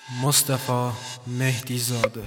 Mustafa Mehdizade.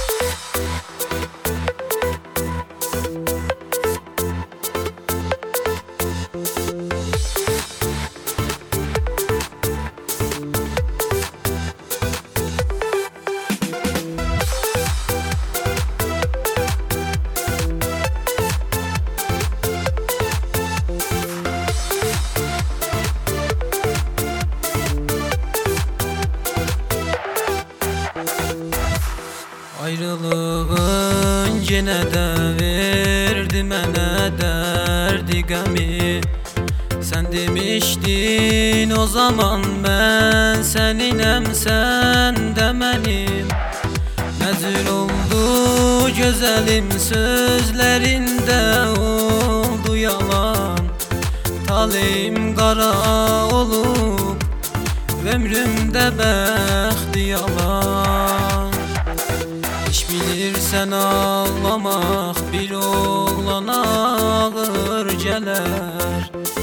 Ayrılığın gene de verdi mənə dərdi qəmi. Sen demiştin o zaman ben seninəm, sen de mənim. Məzül oldu gözəlim sözlərində, oldu yalan. Taleyim qara olub, ömrümdə bəxti yalan. Bilirsən ağlamaq bir oğlana ağır gələr.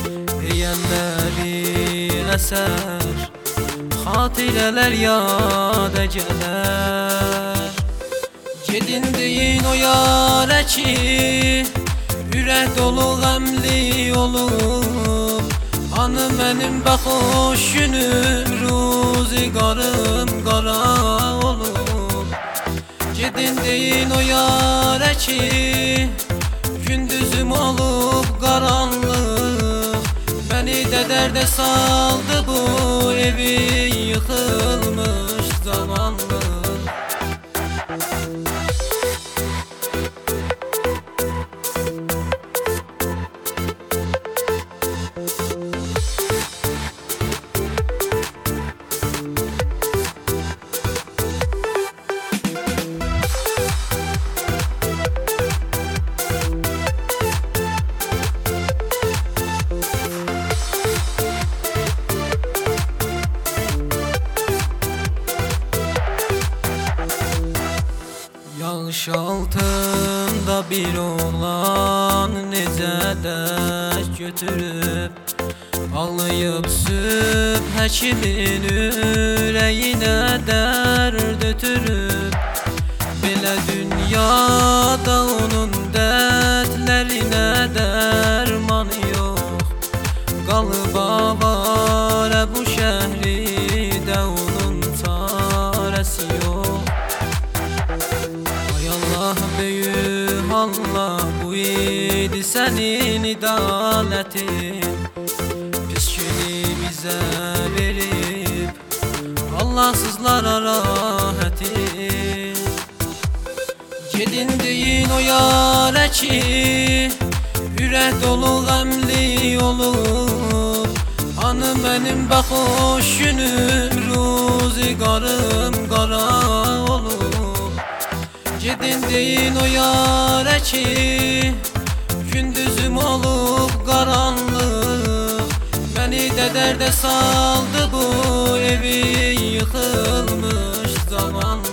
Eyəllərin əsər, xatirələr yada gələr. Gedin deyin o yarə ki, ürək dolu qəmli olub. Anı mənim bəxoş günüm, ruzigarım qara olub. Gedin deyin o yara ki, gündüzüm olup karanlık. Beni de derde saldı bu evi yıkılmış zamanlı. Yağış altında bir oğlan necə dərs götürüb, ağlayıb süb həkimin ürəyinə dərd ötürüb. Belə dünyada onun dərdlərinə dərman yox, qalıb avara bu şəhridə onun çarəsi yox. Böyük Allah, bu idi senin idalətin. Pis günü bizə verib Allahsızlara rahatin. Gedin deyin o yarə ki, ürək dolu qəmli olub. Anı mənim bəxoş günüm, ruzigarım qara olub. Gedin deyin o yara ki, gündüzüm olup karanlık. Beni de derde saldı bu evi yıkılmış zamanlı.